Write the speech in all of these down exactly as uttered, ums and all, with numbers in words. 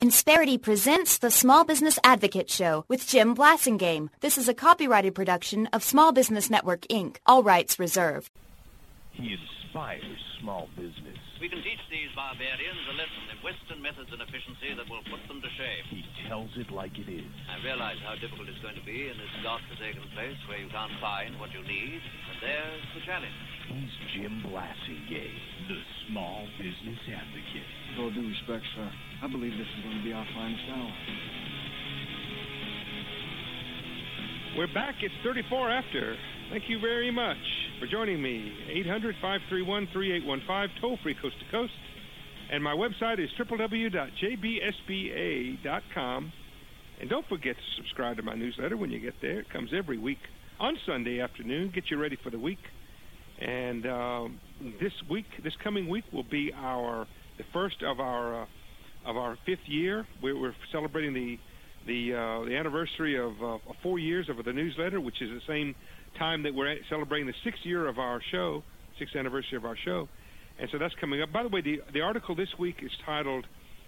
Insperity presents the Small Business Advocate Show with Jim Blasingame. This is a copyrighted production of Small Business Network, Incorporated. All rights reserved. He inspires small business. We can teach these barbarians a lesson in Western methods and efficiency that will put them to shame. He tells it like it is. I realize how difficult it's going to be in this godforsaken place where you can't find what you need, but there's the challenge. He's Jim Blasingame, the Small Business Advocate. With all due respect, sir, I believe this is going to be our finest hour. We're back. It's thirty-four after. Thank you very much for joining me. eight hundred, five three one, three eight one five, toll-free coast to coast. And my website is w w w dot j b s b a dot com. And don't forget to subscribe to my newsletter when you get there. It comes every week on Sunday afternoon. Get you ready for the week. And uh, this week, this coming week, will be our the first of our uh, of our fifth year. We're, we're celebrating the the uh, the anniversary of uh, four years of the newsletter, which is the same time that we're celebrating the sixth year of our show, sixth anniversary of our show. And so that's coming up. By the way, the the article this week is titled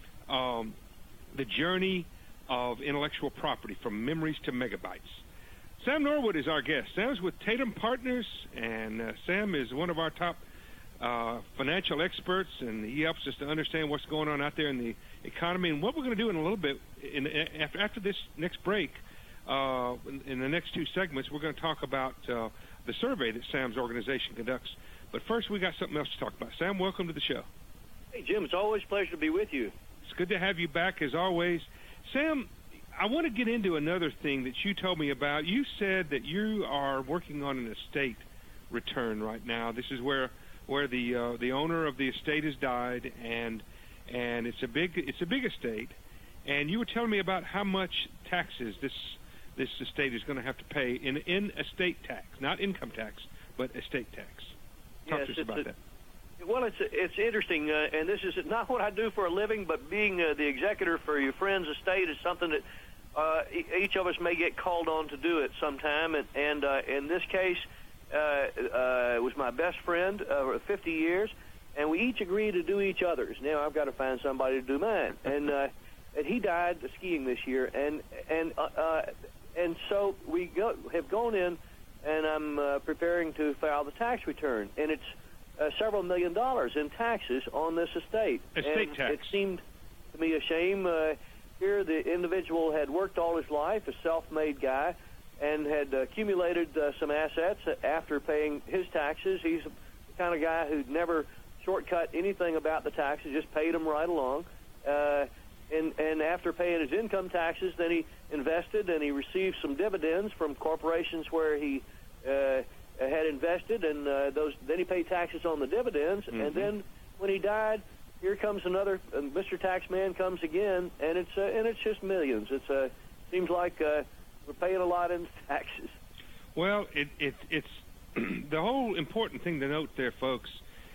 um, "The Journey of Intellectual Property: From Memories to Megabytes." Sam Norwood is our guest. Sam's with Tatum Partners, and uh, Sam is one of our top uh, financial experts, and he helps us to understand what's going on out there in the economy. And what we're going to do in a little bit, in, after, after this next break, uh, in, in the next two segments, we're going to talk about uh, the survey that Sam's organization conducts. But first, we got something else to talk about. Sam, welcome to the show. Hey, Jim, it's always a pleasure to be with you. It's good to have you back, as always. Sam, I want to get into another thing that you told me about. You said that you are working on an estate return right now. This is where where the uh, the owner of the estate has died, and and it's a big it's a big estate. And you were telling me about how much taxes this this estate is going to have to pay in in estate tax, not income tax, but estate tax. Talk yes, to us about a, that. Well, it's it's interesting, uh, and this is not what I do for a living, but being uh, the executor for your friend's estate is something that uh, e- each of us may get called on to do at some time. And, and uh, in this case, uh, uh, it was my best friend uh, fifty years, and we each agreed to do each other's. Now I've got to find somebody to do mine. And, uh, and he died skiing this year, and and uh, uh, and so we go, have gone in, and I'm uh, preparing to file the tax return, and it's Uh, several million dollars in taxes on this estate. Estate and tax. It seemed to me a shame. Uh, here, the individual had worked all his life, a self-made guy, and had accumulated uh, some assets after paying his taxes. He's the kind of guy who'd never shortcut anything about the taxes, just paid them right along. Uh, and, and after paying his income taxes, then he invested, and he received some dividends from corporations where he uh, had invested, and uh, those. Then he paid taxes on the dividends, mm-hmm. and then when he died, here comes another. Uh, Mister Taxman comes again, and it's uh, and it's just millions. It's uh, seems like uh, we're paying a lot in taxes. Well, it, it it's the whole important thing to note there, folks,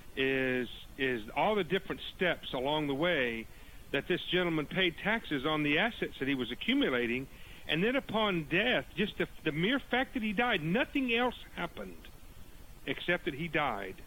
is is all the different steps along the way that this gentleman paid taxes on the assets that he was accumulating. And then upon death, just the, the mere fact that he died, nothing else happened except that he died,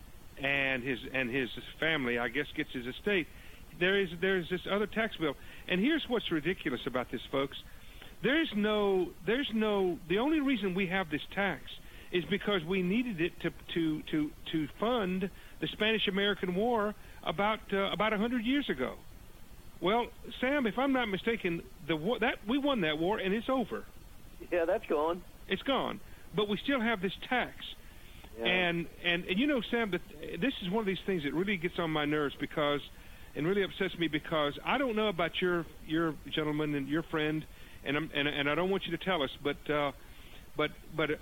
and his and his family, I guess, gets his estate. There is there's this other tax bill, and here's what's ridiculous about this, folks. There's no there's no the only reason we have this tax is because we needed it to to to to fund the Spanish-American War about uh, about a hundred years ago. Well, Sam, if I'm not mistaken, the war, that we won that war, and it's over. Yeah, that's gone. It's gone, but we still have this tax, yeah. and, and and you know, Sam, that this is one of these things that really gets on my nerves because, and really upsets me because I don't know about your your gentleman and your friend, and I'm, and and I don't want you to tell us, but uh, but but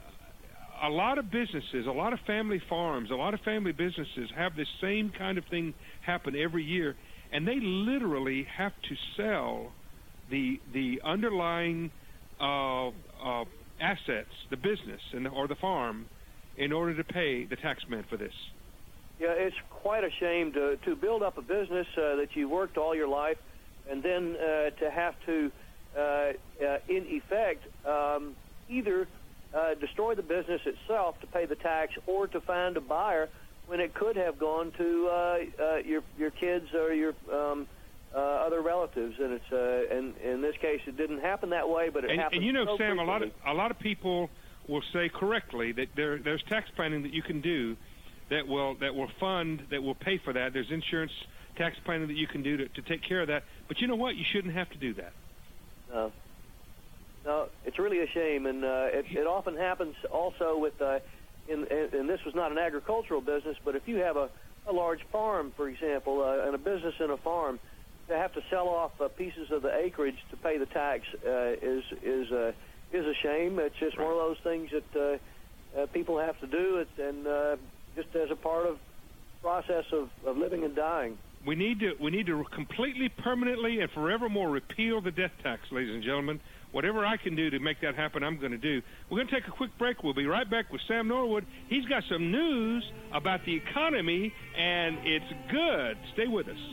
a lot of businesses, a lot of family farms, a lot of family businesses have this same kind of thing happen every year. And they literally have to sell the the underlying uh, uh, assets, the business and the, or the farm, in order to pay the taxman for this. Yeah, it's quite a shame to to build up a business uh, that you worked all your life, and then uh, to have to, uh, uh, in effect, um, either uh, destroy the business itself to pay the tax, or to find a buyer when it could have gone to uh, uh, your your kids or your um, uh, other relatives, and it's uh, and in this case it didn't happen that way, but it and, happened. And you know, so Sam, a lot of frequently. a lot of people will say correctly that there there's tax planning that you can do that will that will fund that will pay for that. There's insurance tax planning that you can do to, to take care of that. But you know what? You shouldn't have to do that. No, no, it's really a shame, and uh, it, it often happens also with. Uh, in, and this was not an agricultural business, but if you have a, a large farm, for example, uh, and a business in a farm, to have to sell off uh, pieces of the acreage to pay the tax uh, is is uh, is a shame. It's just right. one of those things that uh, uh, people have to do, it, and uh, just as a part of the process of, of living and dying. We need to we need to completely, permanently, and forevermore repeal the death tax, ladies and gentlemen. Whatever I can do to make that happen, I'm going to do. We're going to take a quick break. We'll be right back with Sam Norwood. He's got some news about the economy, and it's good. Stay with us.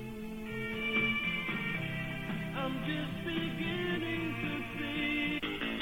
I'm just beginning to see.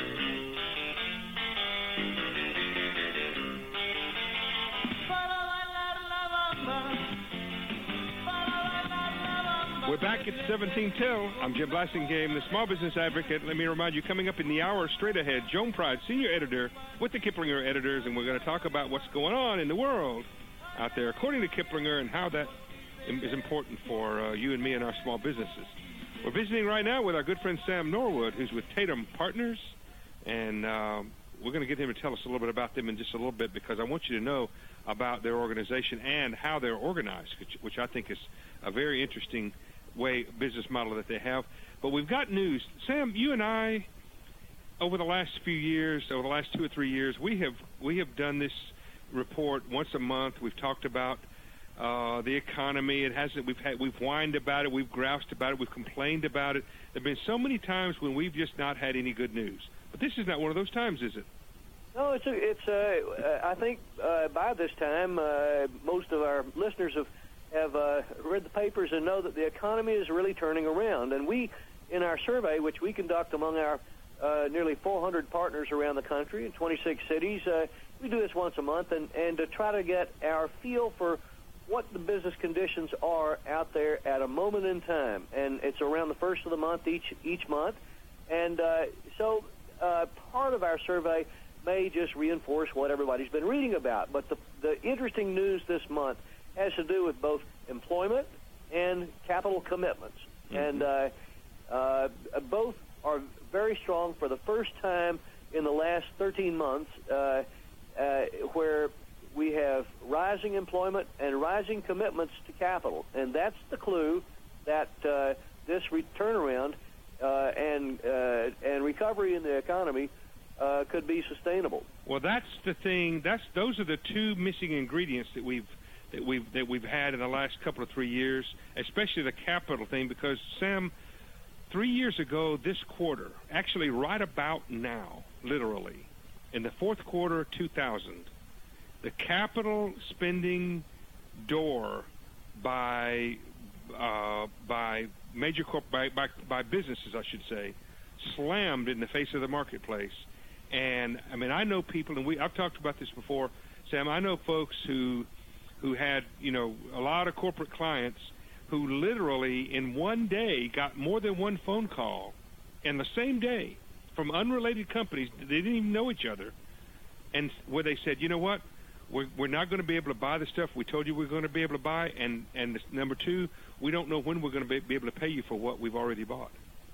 We're back at seventeen till. I'm Jim Blasingame, the Small Business Advocate. Let me remind you, coming up in the hour straight ahead, Joan Pride, Senior Editor with the Kiplinger Editors, and we're going to talk about what's going on in the world out there, according to Kiplinger, and how that is important for uh, you and me and our small businesses. We're visiting right now with our good friend Sam Norwood, who's with Tatum Partners, and uh, we're going to get him to tell us a little bit about them in just a little bit, because I want you to know about their organization and how they're organized, which, which I think is a very interesting way business model that they have. But we've got news. Sam, you and I, over the last few years, over the last two or three years, we have we have done this report once a month. We've talked about uh, the economy. It hasn't. We've had. We've whined about it. We've groused about it. We've complained about it. There've been so many times when we've just not had any good news. But this is not one of those times, is it? No, it's a, it's. Uh, I think uh, by this time, uh, most of our listeners have. have uh, read the papers and know that the economy is really turning around. And we, in our survey, which we conduct among our uh, nearly four hundred partners around the country in twenty-six cities, uh, we do this once a month, and, and to try to get our feel for what the business conditions are out there at a moment in time. And it's around the first of the month each each month. And uh, so uh, part of our survey may just reinforce what everybody's been reading about. But the, the interesting news this month has to do with both employment and capital commitments. Mm-hmm. And uh, uh, both are very strong for the first time in the last thirteen months, uh, uh, where we have rising employment and rising commitments to capital. And that's the clue that uh, this re- turnaround uh, and, uh, and recovery in the economy uh, could be sustainable. Well, that's the thing. That's those are the two missing ingredients that we've that we've that we've had in the last couple of three years, especially the capital thing, because Sam, three years ago this quarter, actually right about now, literally, in the fourth quarter of two thousand, the capital spending door by uh, by major corp by, by by businesses, I should say, slammed in the face of the marketplace. And I mean, I know people, and we I've talked about this before, Sam. I know folks who who had, you know, a lot of corporate clients who literally in one day got more than one phone call in the same day from unrelated companies. They didn't even know each other. And where they said, you know what, we're, we're not going to be able to buy the stuff we told you we we're going to be able to buy. And, and number two, we don't know when we're going to be, be able to pay you for what we've already bought.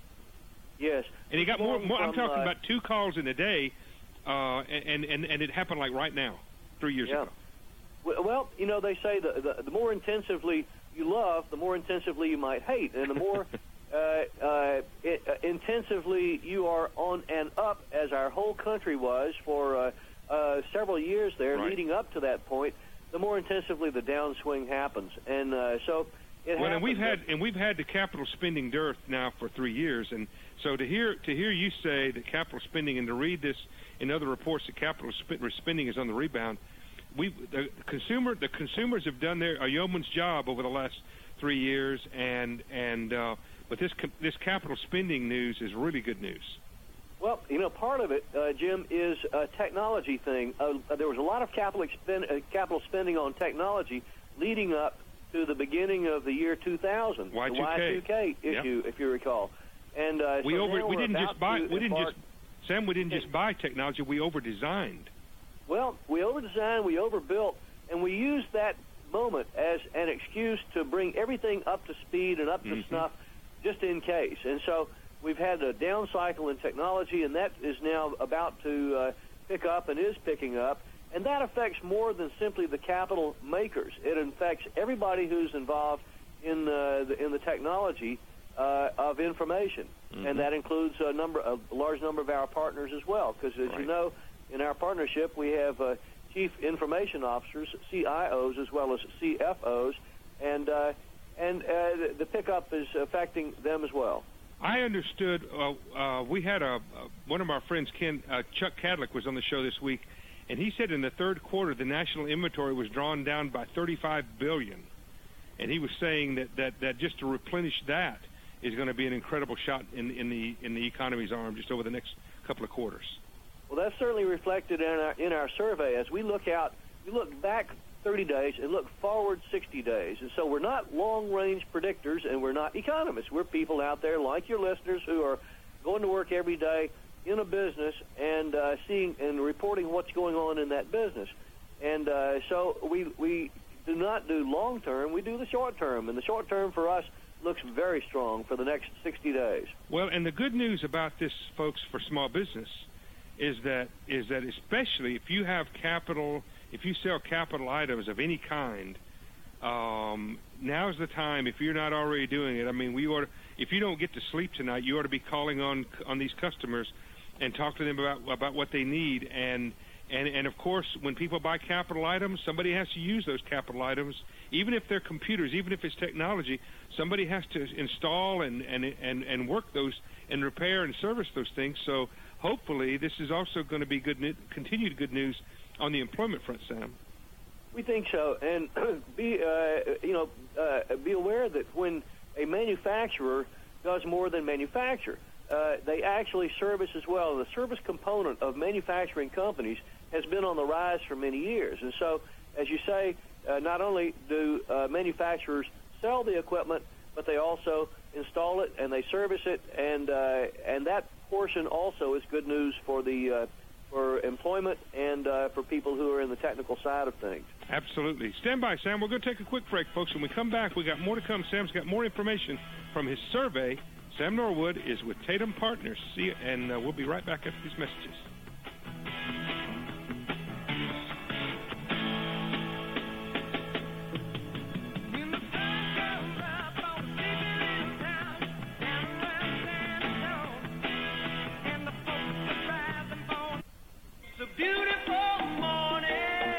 Yes. And he got more, more I'm from, talking uh, about two calls in a day, uh, and, and, and it happened like right now, three years yeah. ago. Well, you know, they say the, the the more intensively you love, the more intensively you might hate, and the more uh, uh, it, uh, intensively you are on and up, as our whole country was for uh, uh, several years there, right. leading up to that point, the more intensively the downswing happens, and uh, so it well, happens. And we've had and we've had the capital spending dearth now for three years, and so to hear to hear you say that capital spending, and to read this in other reports that capital sp- spending is on the rebound. We the consumer the consumers have done their a yeoman's job over the last three years, and and uh, but this this capital spending news is really good news. Well, you know, part of it, uh, Jim, is a technology thing. Uh, there was a lot of capital expend, uh, capital spending on technology leading up to the beginning of the year two thousand, Y two K. the Y two K issue, yeah. if you recall. And uh, we so over we didn't just buy we didn't embark, just Sam we didn't just buy technology, we over designed. Well, we over designed, we overbuilt, and we used that moment as an excuse to bring everything up to speed and up to mm-hmm. snuff just in case. And so we've had a down cycle in technology, and that is now about to uh, pick up and is picking up. And that affects more than simply the capital makers. It affects everybody who's involved in uh, the, in the technology uh, of information, mm-hmm. and that includes a number, a large number of our partners as well. Because as right. you know, in our partnership, we have uh, chief information officers, C I Os, as well as C F Os, and uh, and uh, the pickup is affecting them as well. I understood. Uh, uh, we had a uh, one of our friends, Ken uh, Chuck Cadlick, was on the show this week. And he said in the third quarter, the national inventory was drawn down by thirty-five billion dollars. And he was saying that, that, that just to replenish that is going to be an incredible shot in, in the in the economy's arm just over the next couple of quarters. Well, that's certainly reflected in our in our survey. As we look out, we look back thirty days and look forward sixty days. And so we're not long-range predictors, and we're not economists. We're people out there like your listeners who are going to work every day in a business and uh, seeing and reporting what's going on in that business. And uh, so we we do not do long term, we do the short term. And the short term for us looks very strong for the next sixty days. Well, and the good news about this, folks, for small business is that is that especially if you have capital, if you sell capital items of any kind, um, now's the time, if you're not already doing it. I mean, we ought to, if you don't get to sleep tonight, you ought to be calling on on these customers and talk to them about about what they need. And, and and of course, when people buy capital items, somebody has to use those capital items. Even if they're computers, even if it's technology, somebody has to install and, and, and, and work those and repair and service those things. So hopefully this is also going to be good, continued good news on the employment front, Sam. We think so. And be, uh, you know, uh, be aware that when a manufacturer does more than manufacture, Uh, they actually service as well. The service component of manufacturing companies has been on the rise for many years. And so, as you say, uh, not only do uh, manufacturers sell the equipment, but they also install it and they service it, and uh, and that portion also is good news for the uh, for employment and uh, for people who are in the technical side of things. Absolutely. Stand by, Sam. We're going to take a quick break, folks. When we come back, we got more to come. Sam's got more information from his survey. Sam Norwood is with Tatum Partners. See you, and uh, we'll be right back after these messages. It's a beautiful morning.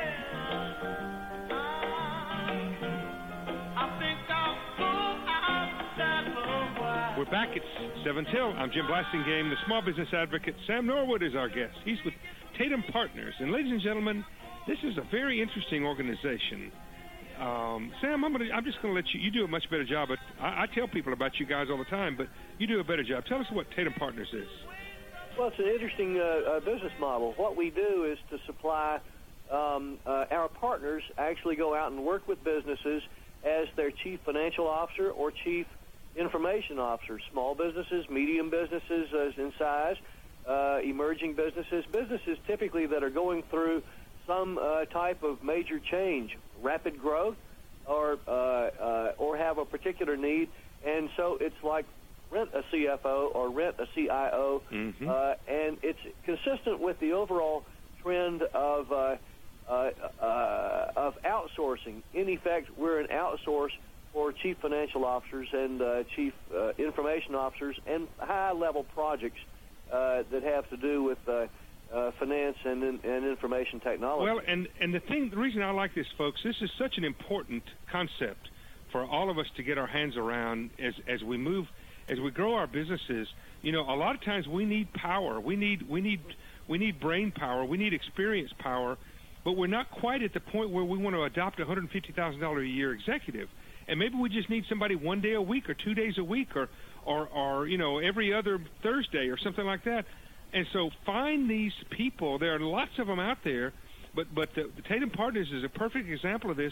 I think I'll go outside for a while. We're back at seven till. I'm Jim Blasingame, the small business advocate. Sam Norwood is our guest. He's with Tatum Partners. And ladies and gentlemen, this is a very interesting organization. Um, Sam, I'm, gonna, I'm just going to let you, you do a much better job. But I, I tell people about you guys all the time, but you do a better job. Tell us what Tatum Partners is. Well, it's an interesting uh, uh, business model. What we do is to supply um, uh, our partners actually go out and work with businesses as their chief financial officer or chief information officer. Small businesses, medium businesses as in size, uh, emerging businesses, businesses typically that are going through some uh, type of major change, rapid growth, or uh, uh, or have a particular need. And so it's like rent a C F O or rent a C I O, mm-hmm. uh, and it's consistent with the overall trend of uh, uh, uh, of outsourcing. In effect, we're an outsource for chief financial officers and uh, chief uh, information officers and high-level projects uh, that have to do with uh, uh, finance and, and information technology. Well, and, and the thing, the reason I like this, folks, this is such an important concept for all of us to get our hands around as as we move. As we grow our businesses, you know, a lot of times we need power. We need we need we need brain power. We need experience power, but we're not quite at the point where we want to adopt a one hundred fifty thousand dollars a year executive. And maybe we just need somebody one day a week or two days a week or, or, or you know, every other Thursday or something like that. And so find these people. There are lots of them out there, but but the, the Tatum Partners is a perfect example of this.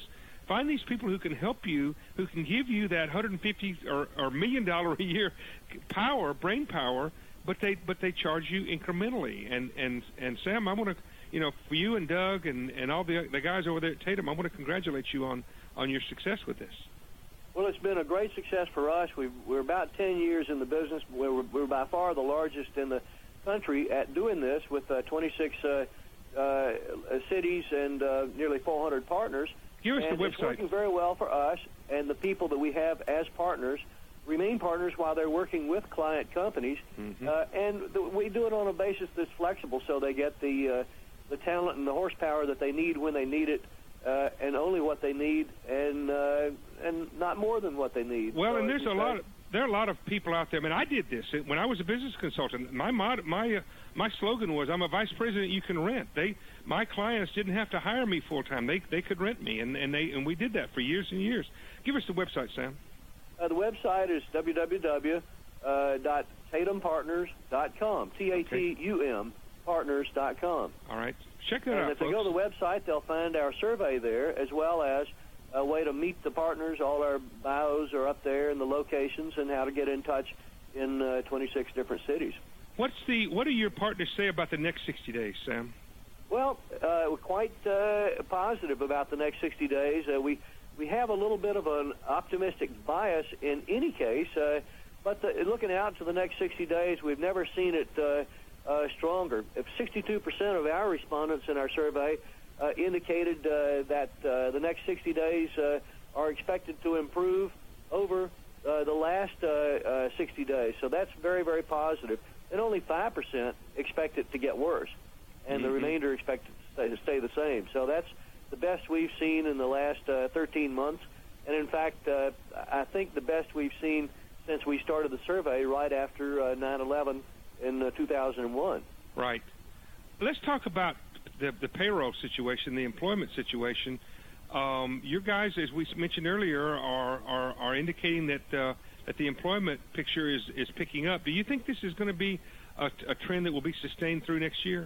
Find these people who can help you, who can give you that one hundred fifty or, or million dollar a year power, brain power, but they but they charge you incrementally. And and and Sam, I want to, you know, for you and Doug and, and all the the guys over there at Tatum, I want to congratulate you on, on your success with this. Well, it's been a great success for us. We've, we're about ten years in the business. We're, we're by far the largest in the country at doing this, with uh, twenty-six uh, uh, cities and uh, nearly four hundred partners. Give us and the it's website. working very well for us, and the people that we have as partners remain partners while they're working with client companies. Mm-hmm. Uh, and the, we do it on a basis that's flexible, so they get the uh, the talent and the horsepower that they need when they need it, uh, and only what they need, and uh, and not more than what they need. Well, so and there's a say, lot of, there are a lot of people out there. I mean, I did this when I was a business consultant. My mod, my uh, my slogan was, "I'm a vice president you can rent." They my clients didn't have to hire me full time. They they could rent me, and, and they and we did that for years and years. Give us the website, Sam. Uh, the website is w w w dot tatum partners dot com. T A T U M partners dot com. All right, check that and out, if folks. they go to the website, they'll find our survey there, as well as a way to meet the partners. All our bios are up there, and the locations, and how to get in touch in uh, twenty-six different cities. What's the what do your partners say about the next sixty days, Sam? Well, uh, we're quite uh, positive about the next sixty days. Uh, we we have a little bit of an optimistic bias in any case, uh, but the, looking out to the next sixty days, we've never seen it uh, uh, stronger. If sixty-two percent of our respondents in our survey uh, indicated uh, that uh, the next sixty days uh, are expected to improve over uh, the last uh, uh, sixty days. So that's very, very positive. And only five percent expect it to get worse, and mm-hmm. the remainder expect it to stay, to stay the same. So that's the best we've seen in the last uh, thirteen months. And in fact, uh, I think the best we've seen since we started the survey right after uh, nine eleven in uh, two thousand one. Right. Let's talk about the, the payroll situation, the employment situation. Um, your guys, as we mentioned earlier, are are, are indicating that uh, that the employment picture is, is picking up. Do you think this is going to be a, a trend that will be sustained through next year?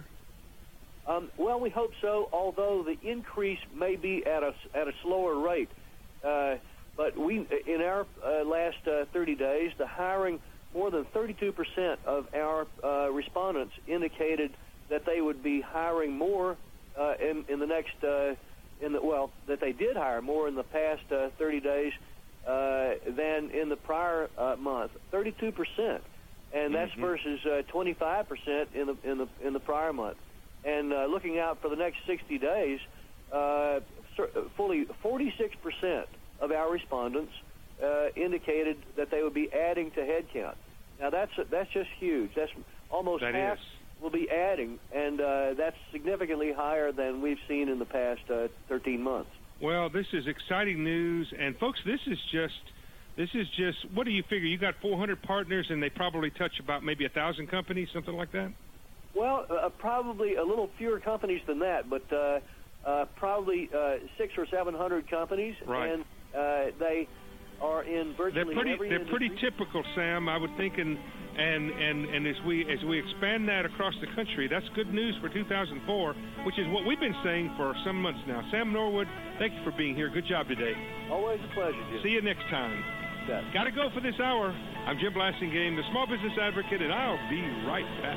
Um, well, we hope so, although the increase may be at a, at a slower rate. Uh, but we, in our uh, last uh, thirty days, the hiring, more than thirty-two percent of our uh, respondents indicated that they would be hiring more uh, in, in the next, uh, in the well, that they did hire more in the past uh, thirty days uh, than in the prior uh, month. thirty-two percent, and that's mm-hmm. versus uh, twenty-five percent in the in the in the prior month. And uh, looking out for the next sixty days, uh, fully forty-six percent of our respondents uh, indicated that they would be adding to headcount. Now, that's that's just huge. That's almost that half is. will be adding, and uh, that's significantly higher than we've seen in the past uh, thirteen months. Well, this is exciting news. And, folks, this is just, this is just, what do you figure? You got four hundred partners, and they probably touch about maybe one thousand companies, something like that? Well, uh, probably a little fewer companies than that, but uh, uh, probably uh, six or seven hundred companies, right. and uh, they are in virtually they're pretty, every They're industry. pretty typical, Sam. I would think, and and and and as we as we expand that across the country, that's good news for two thousand four, which is what we've been saying for some months now. Sam Norwood, thank you for being here. Good job today. Always a pleasure, Jim. See you next time. Yeah. Got to go for this hour. I'm Jim Blasingame, the Small Business Advocate, and I'll be right back.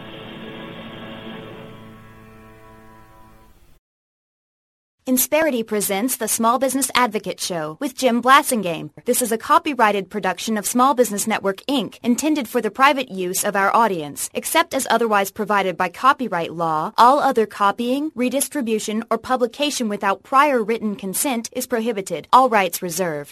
Insperity presents the Small Business Advocate Show with Jim Blasingame. This is a copyrighted production of Small Business Network, Incorporated, intended for the private use of our audience. Except as otherwise provided by copyright law, all other copying, redistribution, or publication without prior written consent is prohibited. All rights reserved.